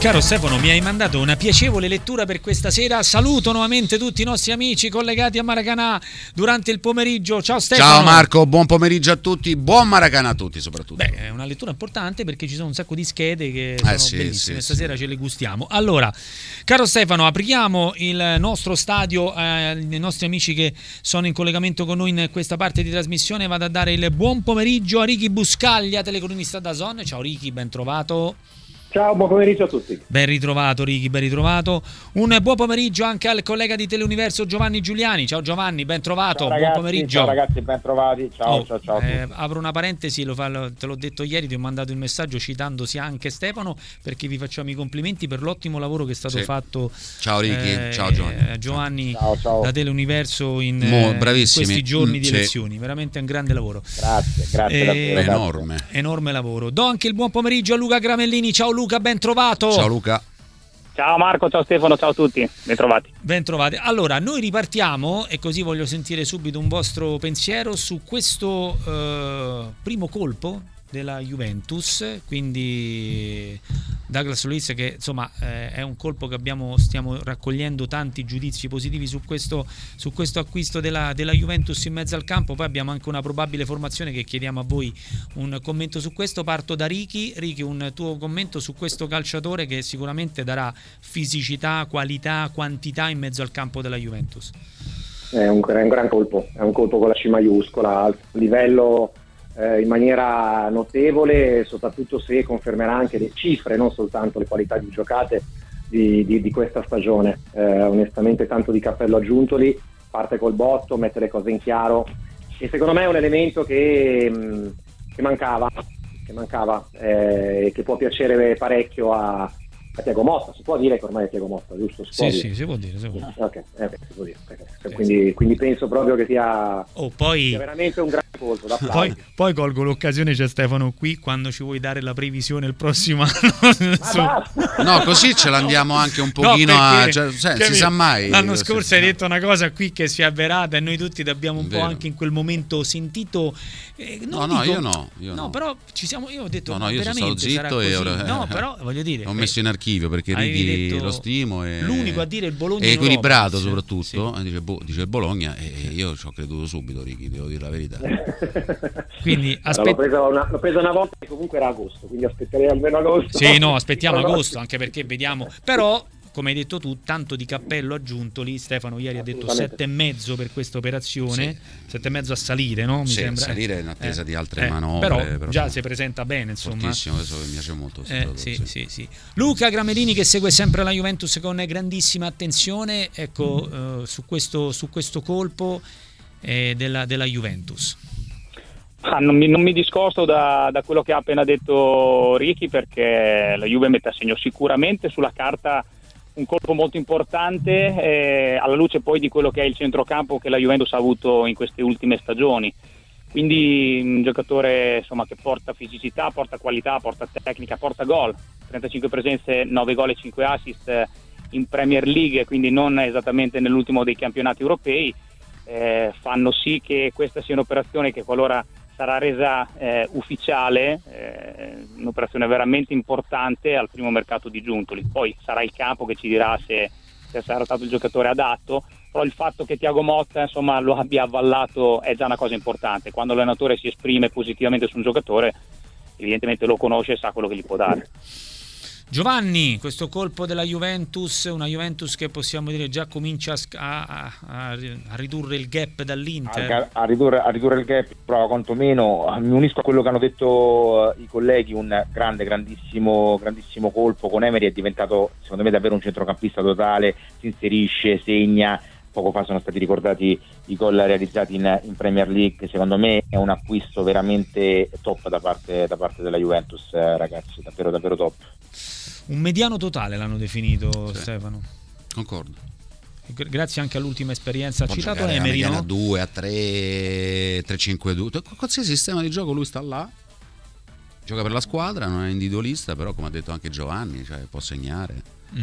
Caro Stefano, mi hai mandato una piacevole lettura per questa sera. Saluto nuovamente tutti i nostri amici collegati a Maracanã durante il pomeriggio. Ciao Stefano. Ciao Marco, buon pomeriggio a tutti, buon Maracanã a tutti soprattutto. Beh, è una lettura importante perché ci sono un sacco di schede che sono bellissime. Stasera ce le gustiamo. Allora, caro Stefano, apriamo il nostro stadio ai nostri amici che sono in collegamento con noi in questa parte di trasmissione. Vado a dare il buon pomeriggio a Ricky Buscaglia, telecronista DAZN. Ciao Ricky, ben trovato. Ciao, buon pomeriggio a tutti. Ben ritrovato Ricky, ben ritrovato. Un buon pomeriggio anche al collega di Teleuniverso Giovanni Giuliani. Ciao Giovanni, ben trovato. Ciao ragazzi, buon pomeriggio. Ciao ragazzi, ben trovati. Ciao, ciao. Apro una parentesi, te l'ho detto ieri, ti ho mandato il messaggio citandosi anche Stefano, perché vi facciamo i complimenti per l'ottimo lavoro che è stato fatto. Ciao Ricky, ciao Giovanni ciao. da Teleuniverso in questi giorni di sì. elezioni. Veramente un grande lavoro. Grazie davvero. Enorme lavoro. Do anche il buon pomeriggio a Luca Gramellini. Ciao Luca, ben trovato. Ciao Luca. Ciao Marco, ciao Stefano, ciao a tutti, ben trovati. Ben trovati. Allora, noi ripartiamo e così voglio sentire subito un vostro pensiero su questo primo colpo della Juventus, quindi Douglas Luiz, che insomma è un colpo che stiamo raccogliendo tanti giudizi positivi su questo acquisto della Juventus in mezzo al campo. Poi abbiamo anche una probabile formazione che chiediamo a voi un commento su questo. Parto da Ricky, un tuo commento su questo calciatore che sicuramente darà fisicità, qualità, quantità in mezzo al campo della Juventus. È un gran colpo, è un colpo con la C maiuscola, a livello in maniera notevole, soprattutto se confermerà anche le cifre, non soltanto le qualità di giocate di questa stagione. Onestamente tanto di cappello a Giuntoli, parte col botto, mette le cose in chiaro e secondo me è un elemento che mancava e che può piacere parecchio a Thiago Motta. Si può dire che ormai è Thiago Motta, giusto? Sì, si può dire. Ok, si può dire. Quindi penso proprio che sia veramente un grande colpo da poi colgo l'occasione, c'è Stefano qui, quando ci vuoi dare la previsione il prossimo anno. No, così ce l'andiamo anche un pochino si sa mai. L'anno scorso hai detto una cosa qui che si è avverata e noi tutti abbiamo un po' anche in quel momento sentito. Io no. Però ci siamo, io ho detto io sono stato zitto e ora però voglio dire, ho messo in archivio perché Ricky lo stimo e l'unico a dire il Bologna è equilibrato soprattutto. Dice il Bologna e io ci ho creduto subito, Ricky, devo dire la verità. Quindi l'ho presa una volta e comunque era agosto, quindi aspetterei almeno agosto. Sì, no, aspettiamo agosto, anche perché vediamo, però come hai detto tu, tanto di cappello aggiunto lì. Stefano ieri ha detto 7,5 per questa operazione, 7,5 a salire, no? Mi sembra. Salire in attesa di altre manovre. Però già si presenta bene, insomma. Fortissimo, adesso mi piace molto. Sì. Luca Gramellini, che segue sempre la Juventus con grandissima attenzione, ecco, su questo colpo della Juventus. Non mi discosto da quello che ha appena detto Ricky, perché la Juve mette a segno sicuramente sulla carta un colpo molto importante, alla luce poi di quello che è il centrocampo che la Juventus ha avuto in queste ultime stagioni. Quindi un giocatore insomma che porta fisicità, porta qualità, porta tecnica, porta gol. 35 presenze, 9 gol e 5 assist in Premier League, quindi non esattamente nell'ultimo dei campionati europei, fanno sì che questa sia un'operazione che, qualora sarà resa ufficiale, un'operazione veramente importante al primo mercato di Giuntoli. Poi sarà il campo che ci dirà se sarà stato il giocatore adatto, però il fatto che Thiago Motta insomma lo abbia avvallato è già una cosa importante. Quando l'allenatore si esprime positivamente su un giocatore, evidentemente lo conosce e sa quello che gli può dare. Giovanni, questo colpo della Juventus, una Juventus che possiamo dire già comincia a ridurre il gap dall'Inter. A ridurre il gap, però quantomeno mi unisco a quello che hanno detto i colleghi, un grandissimo colpo con Emery. È diventato secondo me davvero un centrocampista totale, si inserisce, segna. Poco fa sono stati ricordati i gol realizzati in Premier League. Secondo me è un acquisto veramente top da parte della Juventus, ragazzi, davvero top. Un mediano totale l'hanno definito, Stefano. Concordo. Grazie anche all'ultima esperienza. Ha citato Emery, a 2, a 3, 3-5-2. Qualsiasi sistema di gioco lui sta là. Gioca per la squadra, non è individualista, però come ha detto anche Giovanni, può segnare.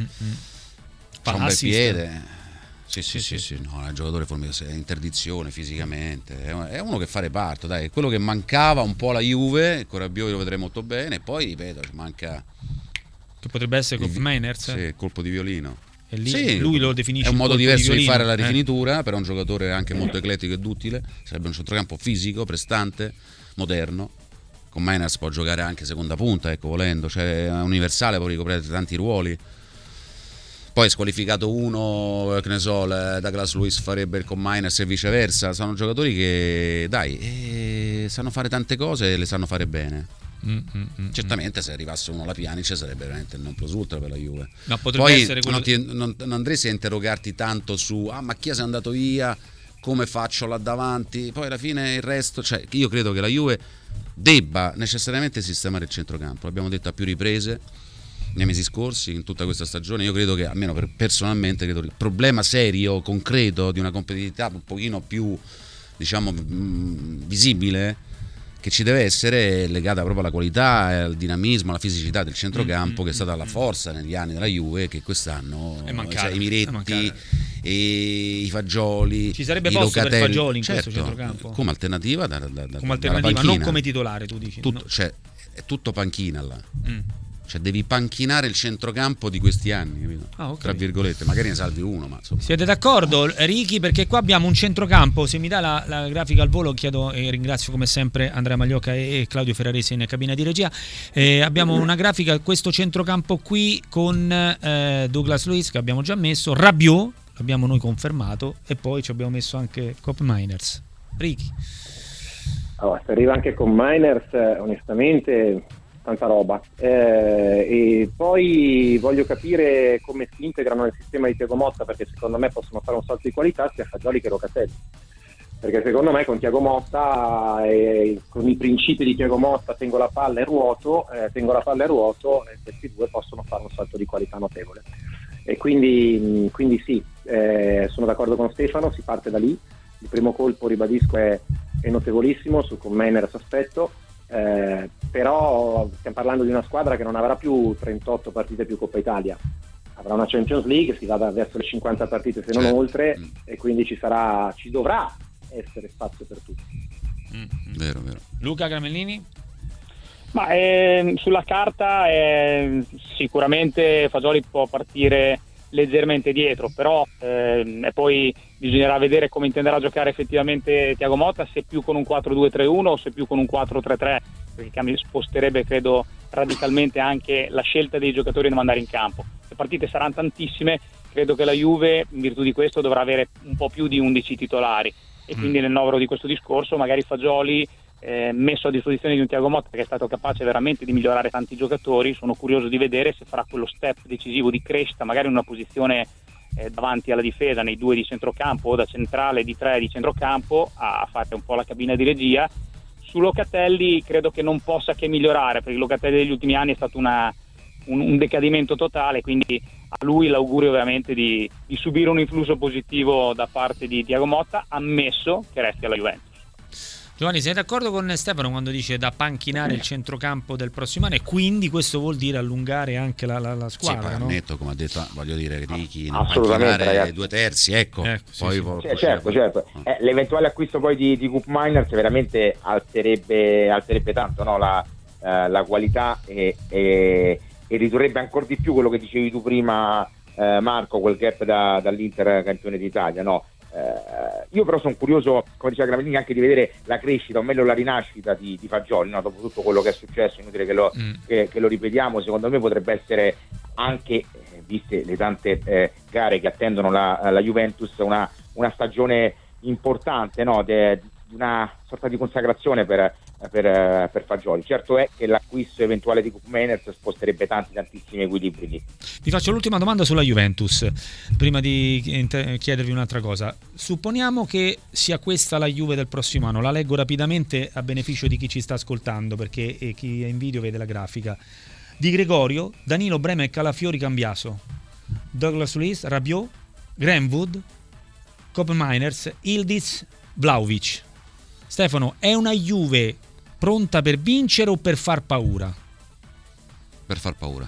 C'ha un bel piede. Sì, no, è un giocatore formidabile, è interdizione fisicamente, è uno che fa reparto, dai, quello che mancava un po' alla Juve, con Rabiot lo vedremo molto bene, poi ripeto, ci manca Che potrebbe essere Kopp Meiners? Sì, colpo di violino. E lì lui lo definisce. È un modo diverso di fare la rifinitura, rifinitura, però è un giocatore anche molto eclettico e duttile. Sarebbe un centrocampo fisico, prestante, moderno. Con Meiners può giocare anche seconda punta, ecco, volendo, cioè è universale, può ricoprire tanti ruoli. Poi squalificato uno, che ne so, Douglas Luiz farebbe il con Meiners e viceversa. Sono giocatori che, sanno fare tante cose e le sanno fare bene. Certamente se arrivasse uno alla Pjanic sarebbe veramente il non plus ultra per la Juve. No, potrebbe poi essere quello... non andresti a interrogarti tanto su ma chi se è andato via, come faccio là davanti, poi alla fine il resto, cioè io credo che la Juve debba necessariamente sistemare il centrocampo, l'abbiamo detto a più riprese nei mesi scorsi, in tutta questa stagione. Io credo che, almeno personalmente, credo che il problema serio, concreto di una competitività un pochino più, diciamo, visibile che ci deve essere, è legata proprio alla qualità, al dinamismo, alla fisicità del centrocampo, che è stata la forza negli anni della Juve, che quest'anno i Miretti e i Fagioli, ci sarebbe i posto Locatelli, per Fagioli in certo, questo centrocampo come alternativa come alternativa, non come titolare, tu dici tutto, no. Cioè, è tutto panchina là. Cioè devi panchinare il centrocampo di questi anni, capito? Okay. Tra virgolette, magari ne salvi uno, ma insomma. Siete d'accordo, Ricky? Perché qua abbiamo un centrocampo. Se mi dà la grafica al volo, chiedo e ringrazio come sempre Andrea Magliocca e Claudio Ferraresi in cabina di regia. Abbiamo una grafica, questo centrocampo qui con Douglas Luiz, che abbiamo già messo, Rabiot l'abbiamo noi confermato, e poi ci abbiamo messo anche Kopp Meiners. Ricky? Allora, se arriva anche con Meiners, onestamente tanta roba, e poi voglio capire come si integrano nel sistema di Thiago Motta, perché secondo me possono fare un salto di qualità sia Fagioli che Locatelli, perché secondo me con Thiago Motta con i principi di Thiago Motta tengo la palla e ruoto, e questi due possono fare un salto di qualità notevole, e quindi sì, sono d'accordo con Stefano, si parte da lì. Il primo colpo, ribadisco, è notevolissimo su con Meiners, aspetto. Però stiamo parlando di una squadra che non avrà più 38 partite più Coppa Italia, avrà una Champions League, si va verso le 50 partite se non oltre, e quindi ci dovrà essere spazio per tutti. Vero. Luca Gramellini? Ma sulla carta sicuramente Fagioli può partire leggermente dietro, però e poi bisognerà vedere come intenderà giocare effettivamente Thiago Motta, se più con un 4-2-3-1 o se più con un 4-3-3, perché sposterebbe, credo, radicalmente anche la scelta dei giocatori da mandare in campo. Le partite saranno tantissime, credo che la Juve in virtù di questo dovrà avere un po' più di 11 titolari, e quindi nel novero di questo discorso magari Fagioli messo a disposizione di un Thiago Motta che è stato capace veramente di migliorare tanti giocatori. Sono curioso di vedere se farà quello step decisivo di crescita, magari in una posizione davanti alla difesa, nei due di centrocampo o da centrale di 3 di centrocampo, a fare un po' la cabina di regia. Su Locatelli credo che non possa che migliorare, perché Locatelli degli ultimi anni è stato un decadimento totale, quindi a lui l'augurio veramente di subire un influsso positivo da parte di Thiago Motta, ammesso che resti alla Juventus. Giovanni, sei d'accordo con Stefano quando dice da panchinare il centrocampo del prossimo anno, e quindi questo vuol dire allungare anche la squadra? Sì, no? ammetto, come ha detto, voglio dire, Ricky, assolutamente, ragazzi. 2/3, ecco. Poi sì, certo. L'eventuale acquisto poi di Kopp Meiners veramente alterebbe tanto, no? La qualità e ridurrebbe ancora di più quello che dicevi tu prima, Marco, quel gap dall'Inter campione d'Italia, no? Io però sono curioso, come diceva Gramellini, anche di vedere la crescita, o meglio la rinascita di Fagioli, no? Dopo tutto quello che è successo, inutile che lo ripetiamo. Secondo me potrebbe essere anche, viste le tante gare che attendono la Juventus, una stagione importante, no? Una sorta di consacrazione per Fagioli. Certo è che l'acquisto eventuale di Kopp Meiners sposterebbe tantissimi equilibri lì. Vi faccio l'ultima domanda sulla Juventus prima di chiedervi un'altra cosa. Supponiamo che sia questa la Juve del prossimo anno, la leggo rapidamente a beneficio di chi ci sta ascoltando, perché chi è in video vede la grafica. Di Gregorio, Danilo, Brema e Calafiori, Cambiaso, Douglas Luiz, Rabiot, Greenwood, Kopp Meiners, Ildiz, Vlahovic. Stefano, è una Juve pronta per vincere o per far paura? Per far paura.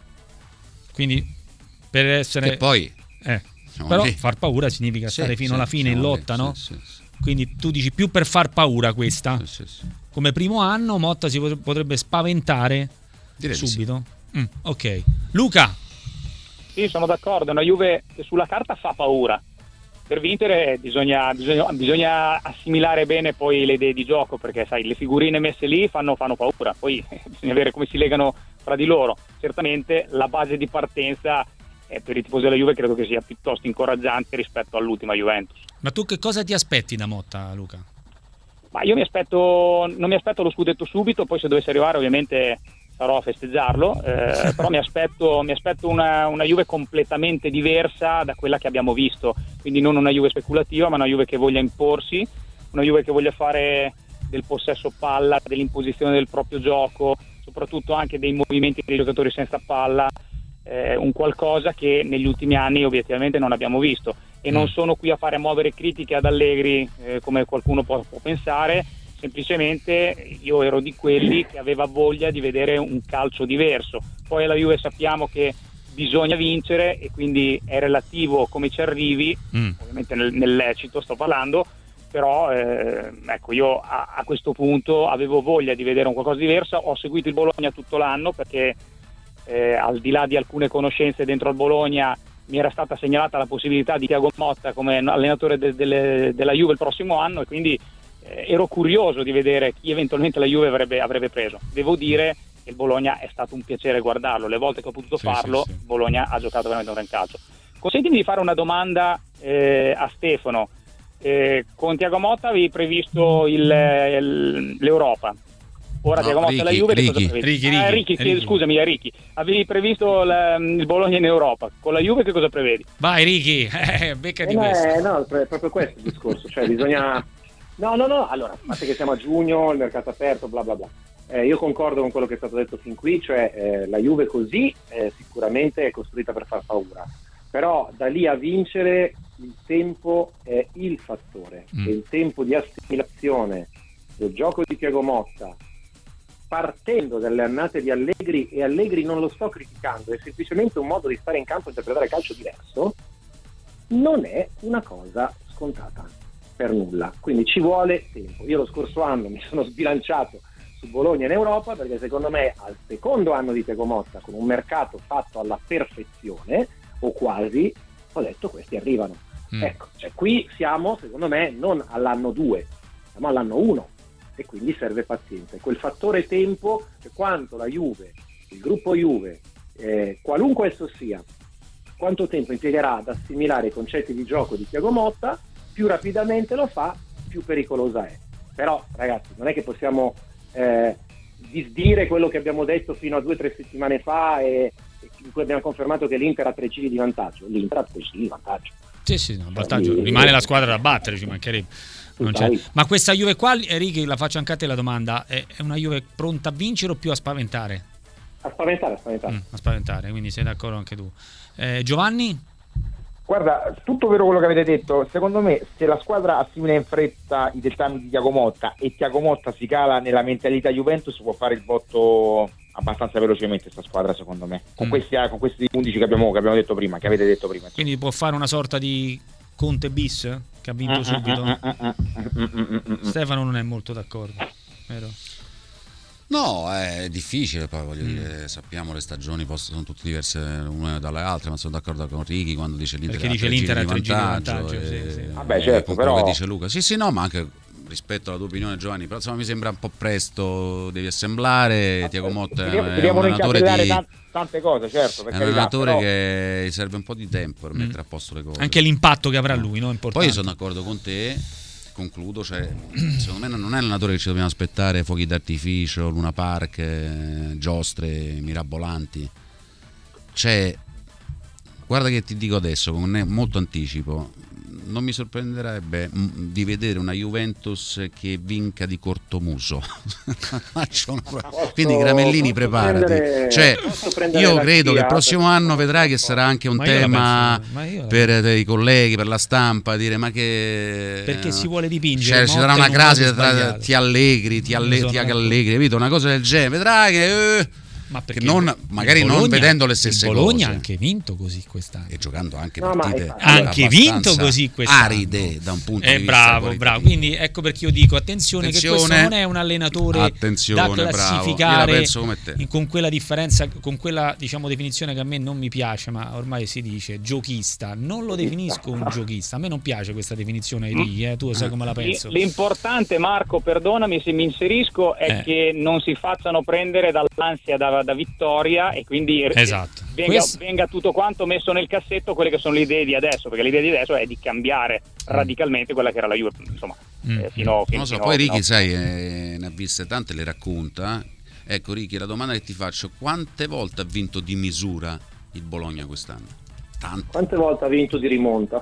Quindi per essere... E poi... però far paura significa stare fino alla fine in lotta, no? Sì. Quindi tu dici più per far paura questa. Sì. Come primo anno Motta si potrebbe spaventare. Direi subito. Sì. Ok. Luca. Sì, sono d'accordo, è una Juve che sulla carta fa paura. Per vincere bisogna assimilare bene poi le idee di gioco, perché sai, le figurine messe lì fanno paura, poi bisogna vedere come si legano fra di loro. Certamente la base di partenza per i tifosi della Juve credo che sia piuttosto incoraggiante rispetto all'ultima Juventus. Ma tu che cosa ti aspetti da Motta, Luca? Ma io non mi aspetto lo scudetto subito, poi se dovesse arrivare ovviamente sarò a festeggiarlo, però mi aspetto una Juve completamente diversa da quella che abbiamo visto, quindi non una Juve speculativa, ma una Juve che voglia imporsi, una Juve che voglia fare del possesso palla, dell'imposizione del proprio gioco, soprattutto anche dei movimenti dei giocatori senza palla, un qualcosa che negli ultimi anni obiettivamente non abbiamo visto. E non sono qui a fare muovere critiche ad Allegri, come qualcuno può pensare, semplicemente io ero di quelli che aveva voglia di vedere un calcio diverso. Poi alla Juve sappiamo che bisogna vincere e quindi è relativo come ci arrivi, ovviamente nel lecito sto parlando, però ecco, io a questo punto avevo voglia di vedere un qualcosa di diverso. Ho seguito il Bologna tutto l'anno perché al di là di alcune conoscenze dentro al Bologna mi era stata segnalata la possibilità di Thiago Motta come allenatore della Juve il prossimo anno, e quindi ero curioso di vedere chi eventualmente la Juve avrebbe preso. Devo dire che il Bologna è stato un piacere guardarlo, le volte che ho potuto farlo. Sì. Bologna ha giocato veramente un gran calcio. Consentimi di fare una domanda a Stefano. Con Thiago Motta avevi previsto l'Europa. Ora Thiago Motta e la Juve Ricky. Scusami, Ricky. Avevi previsto il Bologna in Europa. Con la Juve che cosa prevedi? Vai Ricky, becca di questo. No, è proprio questo il discorso, cioè bisogna... No, allora, a parte che siamo a giugno, il mercato aperto, bla bla bla. Io concordo con quello che è stato detto fin qui, cioè la Juve così sicuramente è costruita per far paura, però da lì a vincere il tempo è il fattore, e il tempo di assimilazione del gioco di Thiago Motta, partendo dalle annate di Allegri, e Allegri non lo sto criticando, è semplicemente un modo di stare in campo e interpretare calcio diverso, non è una cosa scontata per nulla, quindi ci vuole tempo. Io lo scorso anno mi sono sbilanciato su Bologna in Europa perché secondo me al secondo anno di Thiago Motta, con un mercato fatto alla perfezione o quasi, ho detto questi arrivano. Ecco, cioè qui siamo secondo me non all'anno 2, siamo all'anno 1, e quindi serve pazienza. Quel fattore tempo, cioè quanto la Juve, il gruppo Juve, qualunque esso sia, quanto tempo impiegherà ad assimilare i concetti di gioco di Thiago Motta, più rapidamente lo fa, più pericolosa è. Però ragazzi, non è che possiamo disdire quello che abbiamo detto fino a 2 o 3 settimane fa, e in cui abbiamo confermato che l'Inter ha 3 giri di vantaggio. L'Inter ha 3 giri di vantaggio. Sì, no, vantaggio. Rimane la squadra da battere, ci mancherebbe. Non c'è. Ma questa Juve qua, Enrico, la faccio anche a te la domanda, è una Juve pronta a vincere o più a spaventare? A spaventare, quindi sei d'accordo anche tu. Giovanni? Guarda, tutto vero quello che avete detto. Secondo me, se la squadra assimila in fretta i dettami di Thiago Motta e Thiago Motta si cala nella mentalità Juventus, può fare il botto abbastanza velocemente questa squadra, secondo me, con questi 11 che abbiamo detto prima, che avete detto prima. Quindi può fare una sorta di Conte bis, che ha vinto subito. Stefano non è molto d'accordo, vero? No, è difficile, poi voglio dire, sappiamo le stagioni sono tutte diverse una dalle altre, ma sono d'accordo con Ricky quando dice l'Inter ha 3 giri di vantaggio. Sì. Vabbè, certo, però quello che dice Luca. Sì, no, ma anche rispetto alla tua opinione, Giovanni, però insomma mi sembra un po' presto, devi assemblare. Thiago Motta è un allenatore di tante cose, certo, è un allenatore che gli serve un po' di tempo per mettere a posto le cose. Anche l'impatto che avrà lui, no? Importante. Poi sono d'accordo con te. Concludo, cioè, secondo me non è l'allenatore che ci dobbiamo aspettare fuochi d'artificio, Luna Park, giostre mirabolanti. Cioè, guarda che ti dico adesso con molto anticipo, non mi sorprenderebbe di vedere una Juventus che vinca di cortomuso. Quindi Gramellini, preparati. Cioè, io credo che il prossimo anno vedrai che sarà anche un tema per i colleghi, per la stampa, dire ma che perché si vuole dipingere, cioè, ci sarà una crasi tra ti Allegri, capito? Una cosa del genere, vedrai che Ma che magari non vedendo le stesse cose. Il Bologna ha anche vinto così quest'anno e giocando anche No, partite anche vinto così quest'anno. aride da un punto di vista bravo. Quindi ecco perché io dico attenzione che questo non è un allenatore da classificare con quella differenza, con quella diciamo definizione che a me non mi piace, ma ormai si dice giochista. Non lo definisco un giochista, a me non piace questa definizione lì, tu sai come la penso. L'importante, Marco, perdonami se mi inserisco, è che non si facciano prendere dall'ansia da vittoria e quindi esatto. venga tutto quanto messo nel cassetto quelle che sono le idee di adesso, perché l'idea di adesso è di cambiare radicalmente quella che era la Juve, insomma, fino non so, poi Ricky sai ne ha viste tante, le racconta. Ecco Ricky, la domanda che ti faccio: quante volte ha vinto di misura il Bologna quest'anno? Tante. Quante volte ha vinto di rimonta?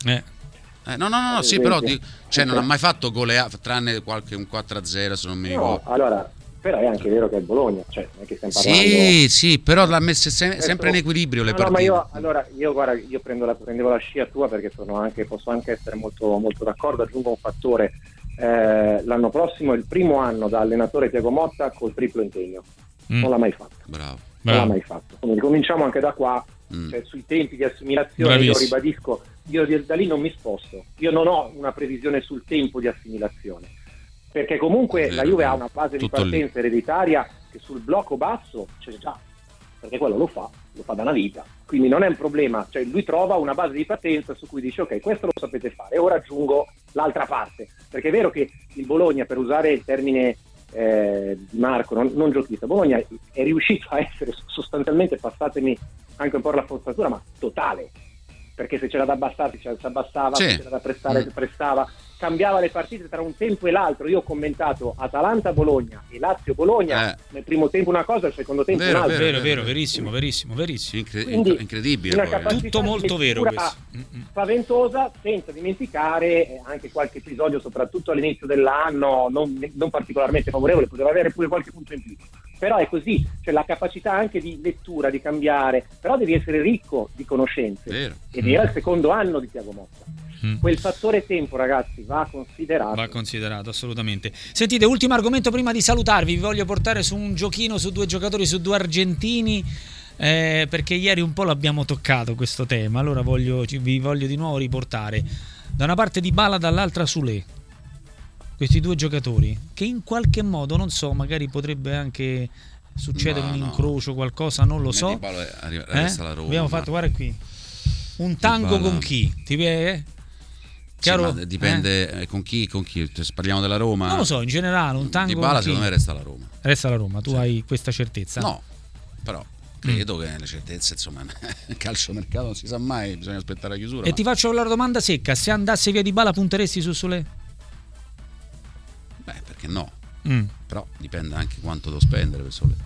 No, sì, però non ha mai fatto goleata, tranne qualche un 4-0 se non mi ricordo. Allora, però è anche vero che è il Bologna, cioè non è che stiamo parlando. Sì, però l'ha messa sempre in equilibrio le partite. Ma io prendevo la scia tua perché posso anche essere molto, molto d'accordo. Aggiungo un fattore: l'anno prossimo è il primo anno da allenatore Thiago Motta col triplo impegno. Non l'ha mai fatto. Bravo. Non l'ha mai fatto. Quindi cominciamo anche da qua. Cioè, sui tempi di assimilazione. Bravissimo. Io ribadisco, io da lì non mi sposto, io non ho una previsione sul tempo di assimilazione, perché comunque la Juve ha una base di partenza ereditaria che sul blocco basso c'è già, perché quello lo fa da una vita, quindi non è un problema, cioè lui trova una base di partenza su cui dice ok, questo lo sapete fare, ora aggiungo l'altra parte, perché è vero che il Bologna, per usare il termine di Marco, non giochista, Bologna è riuscito a essere sostanzialmente, passatemi anche un po' la forzatura, ma totale, perché se c'era da abbassarsi si abbassava, se c'era da prestare si prestava, cambiava le partite tra un tempo e l'altro. Io ho commentato Atalanta-Bologna e Lazio-Bologna, nel primo tempo una cosa, nel secondo tempo un'altra. Vero, verissimo. Incredibile. Una tutto molto vero questo. Spaventosa, senza dimenticare anche qualche episodio, soprattutto all'inizio dell'anno, non particolarmente favorevole, poteva avere pure qualche punto in più. Però è così, cioè la capacità anche di lettura, di cambiare, però devi essere ricco di conoscenze. Ed era il secondo anno di Thiago Motta. Quel fattore tempo, ragazzi, va considerato assolutamente. Sentite, ultimo argomento prima di salutarvi, vi voglio portare su un giochino su due giocatori, su due argentini, perché ieri un po' l'abbiamo toccato questo tema, allora vi voglio di nuovo riportare da una parte Dybala, dall'altra Soulé, questi due giocatori che in qualche modo, non so, magari potrebbe anche succedere un incrocio, qualcosa, non lo so. Resta la Roma. Abbiamo fatto, guarda qui, un tango Dybala. Con chi? Chiaro? Sì, dipende con chi. Parliamo della Roma? Non lo so, in generale un tango Dybala secondo me resta la Roma. Resta la Roma, tu hai questa certezza? No, però credo che le certezze, insomma, nel calciomercato non si sa mai, bisogna aspettare la chiusura. E ti faccio la domanda secca: se andasse via Dybala punteresti su Soulé? Beh, perché no? Però dipende anche quanto devo spendere per Soulé.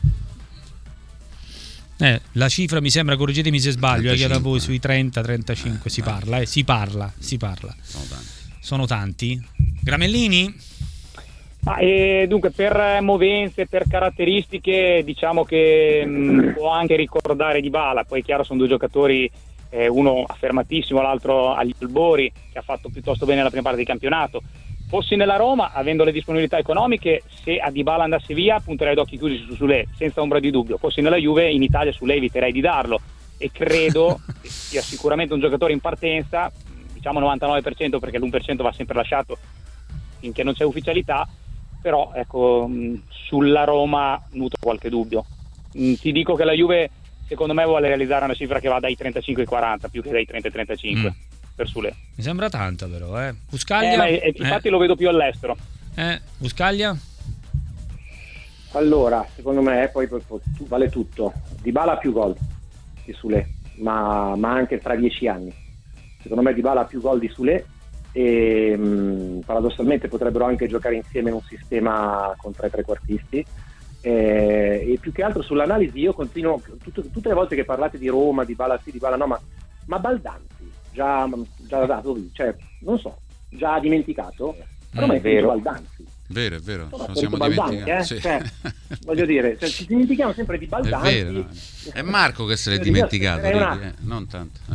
La cifra mi sembra, correggetemi se sbaglio, chiedo a voi, sui 30-35 si parla. Sono tanti. Gramellini? Dunque, per movenze, per caratteristiche, diciamo che può anche ricordare Dybala. Poi è chiaro, sono due giocatori, uno affermatissimo, l'altro agli albori, che ha fatto piuttosto bene la prima parte di campionato. Fossi nella Roma, avendo le disponibilità economiche, se a Dybala andasse via punterei ad occhi chiusi su Soulé, senza ombra di dubbio. Fossi nella Juve, in Italia Soulé eviterei di darlo, e credo che sia sicuramente un giocatore in partenza, diciamo 99%, perché l'1% va sempre lasciato finché non c'è ufficialità, però ecco, sulla Roma nutro qualche dubbio. Ti dico che la Juve secondo me vuole realizzare una cifra che va dai 35 ai 40 più che dai 30 ai 35 per Soulé. Mi sembra tanta però, Buscaglia? Infatti lo vedo più all'estero. Buscaglia? Allora, secondo me poi vale tutto. Dybala ha più gol di Soulé, ma anche tra 10 anni. Secondo me Dybala ha più gol di Soulé e paradossalmente potrebbero anche giocare insieme in un sistema con 3 trequartisti. E più che altro sull'analisi io continuo, tutte le volte che parlate di Roma, Dybala sì, Dybala no, ma Baldanzi già dato, cioè non so, già dimenticato, però è vero Baldanzi. Vero, è vero, non siamo dimenticati. Sì. Cioè, voglio dire, ci dimentichiamo sempre di Baldanzi. È vero, è Marco che se l'è dimenticato, non tanto.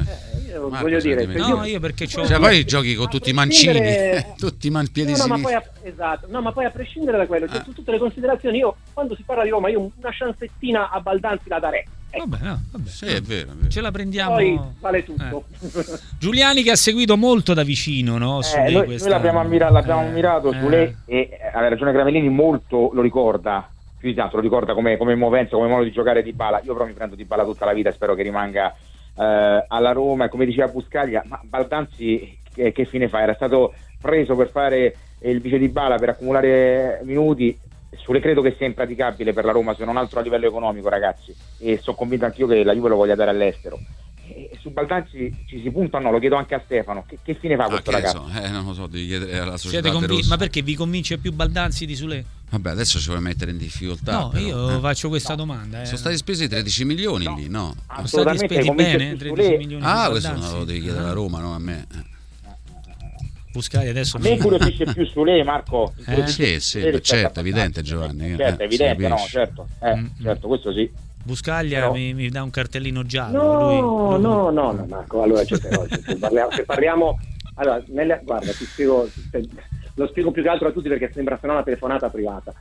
voglio dire, io perché poi giochi con tutti i mancini, tutti i piedi sinistri. Esatto, ma poi a prescindere da quello, su tutte le considerazioni, io quando si parla di Roma, io una chanzettina a Baldanzi la darei. Vabbè. Sì, è vero. Ce la prendiamo. Poi vale tutto. Giuliani che ha seguito molto da vicino, no? Noi l'abbiamo ammirato su lei, e aveva ragione Gramellini, molto lo ricorda, più di tanto lo ricorda come movenza, come modo di giocare Dybala. Io però mi prendo Dybala tutta la vita, spero che rimanga alla Roma, e come diceva Buscaglia, ma Baldanzi che fine fa? Era stato preso per fare il vice Dybala, per accumulare minuti. Sulle credo che sia impraticabile per la Roma, se non altro a livello economico, ragazzi, e sono convinto anch'io che la Juve lo voglia dare all'estero. E su Baldanzi ci si punta o no? Lo chiedo anche a Stefano, che fine fa questo ragazzo? Non lo so, devi chiedere alla società. Ma perché vi convince più Baldanzi di Sule? Vabbè, adesso ci vuoi mettere in difficoltà. No, però, io faccio questa domanda. Sono stati spesi 13 milioni lì, no? Sono stati spesi bene, 13 milioni. Questo non lo devi chiedere alla Roma, no a me. Buscaglia adesso a me incuriosisce più su lei, Marco. Sì, certo, evidente Giovanni. Certo, evidente, no, certo. Certo, questo sì. Buscaglia mi dà un cartellino giallo. No, Marco, allora se parliamo allora, guarda, ti spiego, lo spiego più che altro a tutti perché sembra se no una telefonata privata.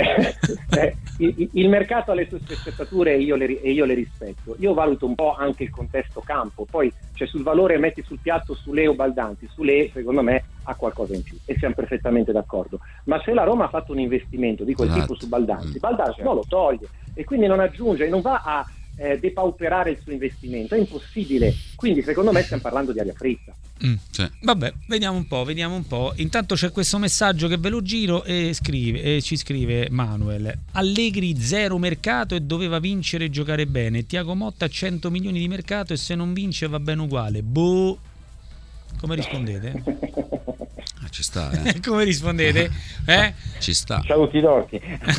Il mercato ha le sue sfaccettature e io le rispetto. Io valuto un po' anche il contesto campo, poi sul valore metti sul piatto Sule o Baldanzi. Sule secondo me ha qualcosa in più e siamo perfettamente d'accordo, ma se la Roma ha fatto un investimento di quel tipo su Baldanzi non lo toglie e quindi non aggiunge e non va a depauperare il suo investimento, è impossibile, quindi secondo me stiamo parlando di aria fritta. Sì. Vabbè, vediamo un po'. Intanto c'è questo messaggio che ve lo giro e ci scrive Manuel: Allegri 0 mercato e doveva vincere e giocare bene. Thiago Motta 100 milioni di mercato e se non vince va bene uguale. Come rispondete? Ci sta, Come rispondete? Ci sta. C'ha tutti i torti.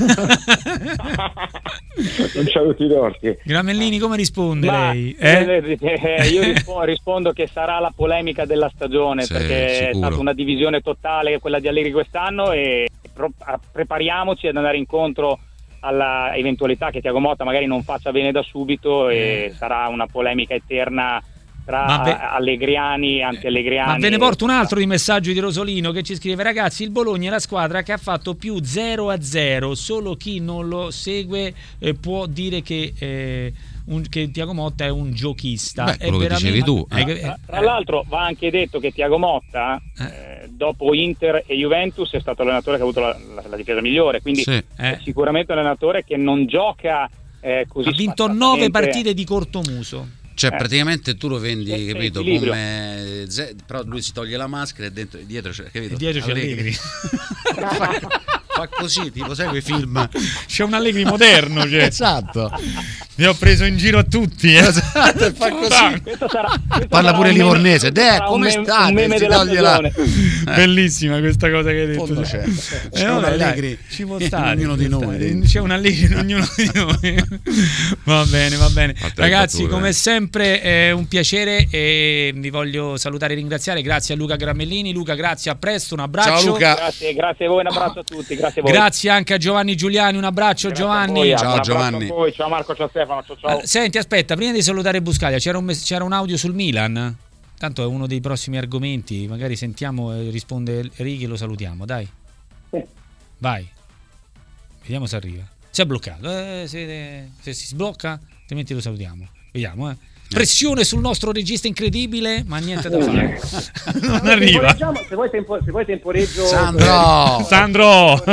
Non c'ha tutti i torti. Gramellini, come risponde lei? Io rispondo che sarà la polemica della stagione, perché sicuro. È stata una divisione totale quella di Allegri quest'anno e prepariamoci ad andare incontro alla eventualità che Thiago Motta magari non faccia bene da subito e sarà una polemica eterna tra allegriani e anti-allegriani. Ma ve ne porto un altro di messaggio di Rosolino che ci scrive: ragazzi, il Bologna è la squadra che ha fatto più 0-0, solo chi non lo segue può dire che Thiago Motta è un giochista. Quello che dicevi tu. Tra l'altro va anche detto che Thiago Motta dopo Inter e Juventus è stato l'allenatore che ha avuto la difesa migliore, quindi è sicuramente un allenatore che non gioca così. Ha vinto 9 partite di cortomuso. Cioè praticamente tu lo vendi, capito, come però lui si toglie la maschera e dietro c'è, capito? E dietro c'è Allegri. Fa così, tipo sai quei film. C'è un Allegri moderno, cioè. Esatto. Mi ho preso in giro a tutti, Esatto, fa così. Parla pure livornese. Come state? Un meme della stagione. Bellissima questa cosa che hai detto. C'è un Allegri ci può stare, ognuno di noi. C'è un Allegri in ognuno di noi. Va bene. Ragazzi, come sempre è un piacere e vi voglio salutare e ringraziare. Grazie a Luca Gramellini. Luca, grazie, a presto, un abbraccio. Ciao Luca. Grazie a voi, un abbraccio a tutti. Grazie a voi. Grazie anche a Giovanni Giuliani, un abbraccio. Grazie Giovanni. Ciao Giovanni. A voi. Ciao Marco, ciao Stefano, ciao. Senti, aspetta, prima di salutare Buscaglia, c'era un audio sul Milan. Tanto è uno dei prossimi argomenti, magari sentiamo e risponde Righi, lo salutiamo, dai. Vai. Vediamo se arriva. Si è bloccato. Se si sblocca, altrimenti lo salutiamo. Vediamo, Pressione sul nostro regista incredibile, ma niente da fare. Non arriva. Se vuoi temporeggio. Sandro.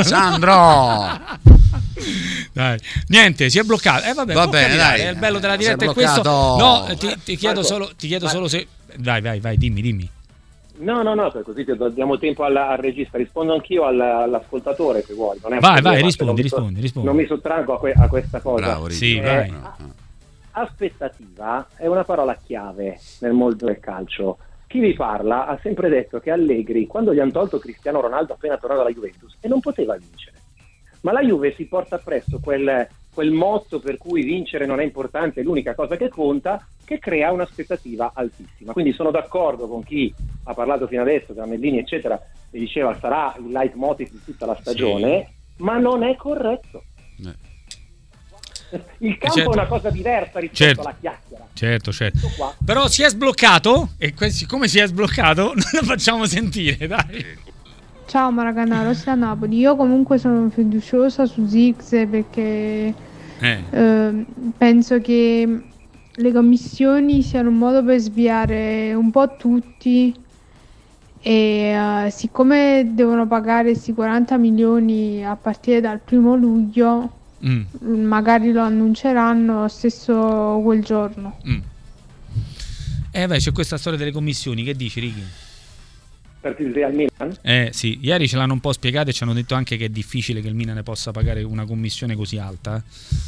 Dai. Niente, si è bloccato. Va bene, dai. È il bello della diretta è questo. No, ti chiedo solo se. Vai, dimmi. No, così diamo tempo al regista. Rispondo anch'io all'ascoltatore se vuoi. Non è vai, rispondi. Non mi sottraggo a questa cosa. Bravo, sì, vai. Aspettativa è una parola chiave nel mondo del calcio. Chi vi parla ha sempre detto che Allegri, quando gli hanno tolto Cristiano Ronaldo appena tornato alla Juventus, e non poteva vincere, ma la Juve si porta appresso quel motto per cui vincere non è importante, è l'unica cosa che conta, che crea un'aspettativa altissima. Quindi sono d'accordo con chi ha parlato fino adesso, Gramellini eccetera, e diceva sarà il leitmotiv di tutta la stagione, ma non è corretto. Il campo certo. è una cosa diversa rispetto alla chiacchiera. Certo. Però si è sbloccato, e siccome si è sbloccato, noi lo facciamo sentire, dai. Ciao Maracanã, Rossi a Napoli. Io comunque sono fiduciosa su Zirkzee perché penso che le commissioni siano un modo per sviare un po' tutti e siccome devono pagare questi 40 milioni a partire dal 1° luglio, magari lo annunceranno stesso quel giorno. C'è questa storia delle commissioni, che dici, Ricky? Per il Real Milan? Sì, ieri ce l'hanno un po' spiegato e ci hanno detto anche che è difficile che il Milan ne possa pagare una commissione così alta.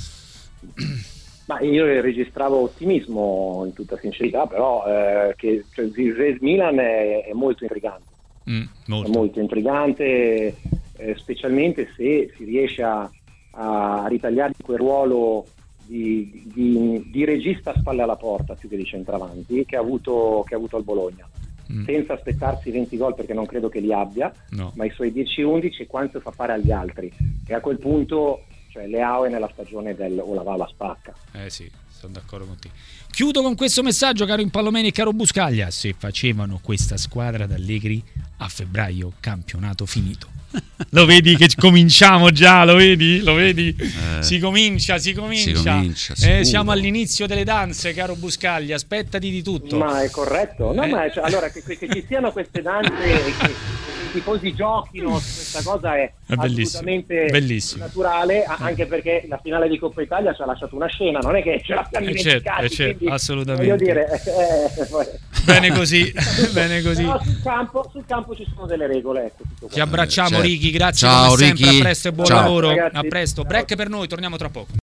Ma io registravo ottimismo, in tutta sincerità, però che il Real Milan è molto intrigante. Molto. È molto intrigante, specialmente se si riesce a ritagliare quel ruolo di regista a spalle alla porta più che di centravanti che ha avuto al Bologna, senza aspettarsi 20 gol, perché non credo che li abbia, ma i suoi 10-11 e quanto fa fare agli altri, e a quel punto Leao è nella stagione del o la va o la spacca. Sì, sono d'accordo con te. Chiudo con questo messaggio, caro Impallomeni e caro Buscaglia: se facevano questa squadra d'Allegri, a febbraio campionato finito. Lo vedi che cominciamo già, lo vedi? Si comincia. Siamo all'inizio delle danze, caro Buscaglia, aspettati di tutto. Ma è corretto. Allora che ci siano queste danze e che i tifosi giochino su questa cosa è assolutamente bellissimo. Naturale, anche perché la finale di Coppa Italia ci ha lasciato una scena, non è che ce la siamo dimenticati, certo, assolutamente. Voglio dire, bene così. Però sul campo ci sono delle regole, ecco, tutto qua. Ci abbracciamo, Ricky, grazie. Ciao, come sempre, Ricky. a presto e buon lavoro. Ragazzi, a presto. Break per noi, torniamo tra poco.